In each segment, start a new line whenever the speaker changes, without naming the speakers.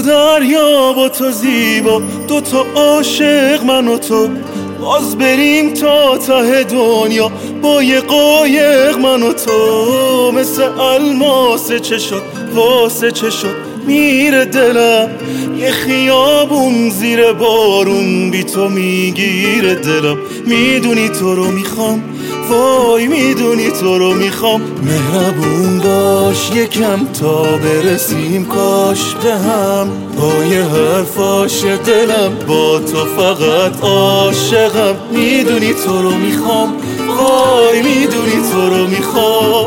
دریا با تو زیبا، دوتا عاشق من و تو، باز بریم تا ته دنیا با یه قایق من و تو. مثل الماسه چه شد واسه چه شد میره دلم، یه خیابون زیر بارون بی تو میگیره دلم. میدونی تو رو میخوام، وای میدونی تو رو میخوام. مهربون باش یکم تا برسیم کاش به هم، پای حرفاش دلم با تو فقط عاشقم. میدونی تو رو میخوام، وای میدونی تو رو میخوام.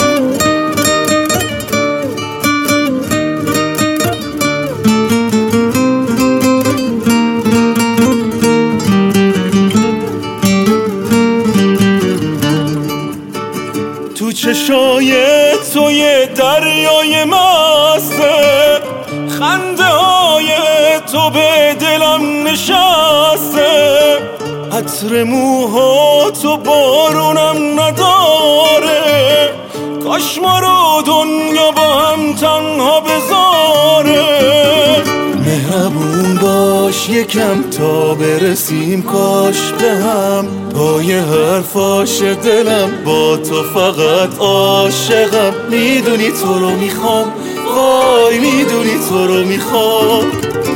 تو چشای تو یه دریای مسته، خنده های تو به دلم نشسته، عطر موها تو بارونم نداره، کاش ما رو دنیا با هم تنها بذاره. مهربون باش یکم تا برسیم کاش به هم، پای حرفاش دلم با تو فقط عاشقم. میدونی تو رو میخوام، وای میدونی تو رو میخوام.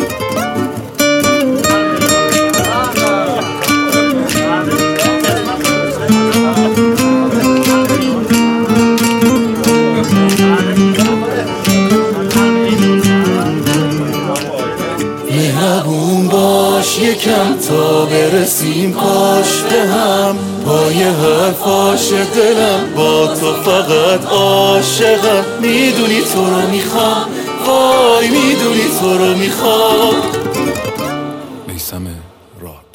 مهربون باش یکم تا برسیم کاش به هم، پای حرفاش دلم با تو فقط عاشقم. میدونی تو رو میخوام، وای میدونی تو رو میخوام.
میثم راد.